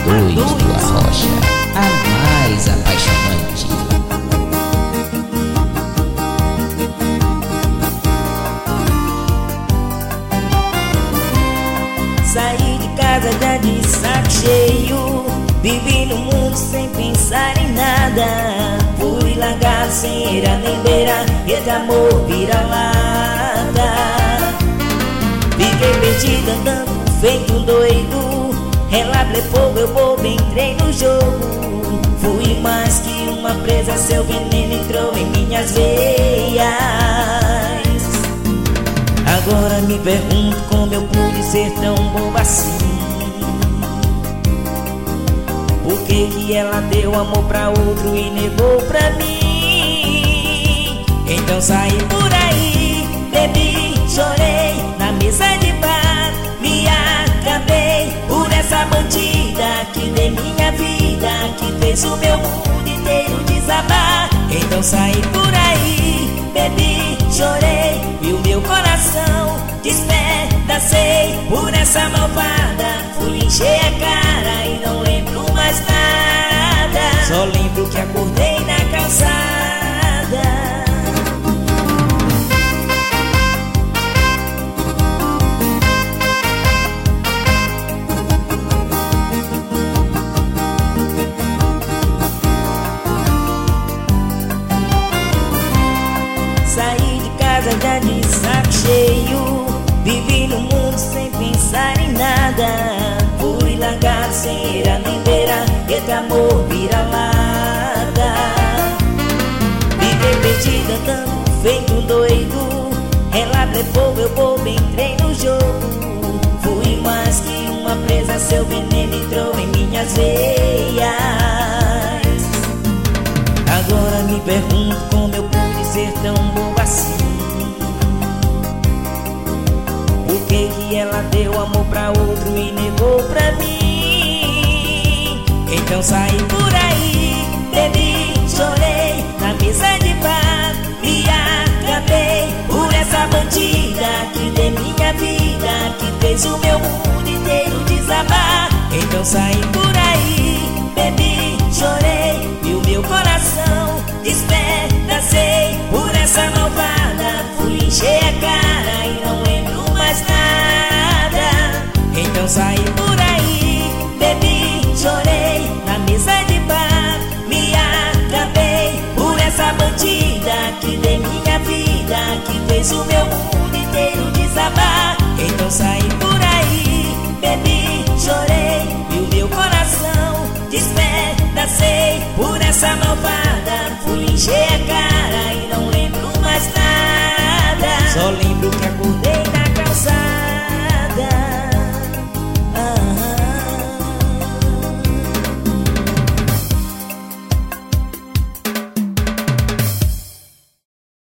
A2 do Arrocha, a mais apaixonante. Saí de casa já de saco cheio, vivi no mundo sem pensar em nada. Fui largado sem era nem beira, esse amor vira lata. Fiquei perdido andando feito doido, relable fogo, eu bobo, entrei no jogo. Fui mais que uma presa, seu veneno entrou em minhas veias. Agora me pergunto como eu pude ser tão bobo assim. Por que ela deu amor pra outro e negou pra mim? Então saí por aí, bebi, chorei na mesa de bar, me acabei por essa bandida que deu minha vida, que fez o meu mundo inteiro desabar. Então saí por aí, bebi, chorei e o meu coração despedacei por essa malvada. Fui encher a cara e não lembro mais nada, só lembro que acordei na calçada. Saí de casa já de saco cheio, vivi no mundo sem pensar em nada. Fui largado sem era nem beira, esse amor vira lata. Fiquei perdido andando feito doido, relable fogo, eu bobo, entrei no jogo. Fui mais que uma presa, seu veneno entrou em minhas veias. Agora me pergunto como eu pude ser tão bobo assim. Por que ela deu amor pra outro e negou pra mim? Então saí por aí, bebi, chorei na mesa de bar, me acabei por essa bandida que deu minha vida, que fez o meu mundo inteiro desabar. Então saí por aí, bebi, chorei e o meu coração despedacei por essa malvada. Fui encher a cara e não lembro mais nada. Então saí por aí, bebi, chorei na mesa de bar, me acabei por essa bandida que deu minha vida, que fez o meu mundo inteiro desabar. Então saí por aí, bebi, chorei e o meu coração despedacei por essa malvada. Fui encher a cara e não lembro mais nada, só lembro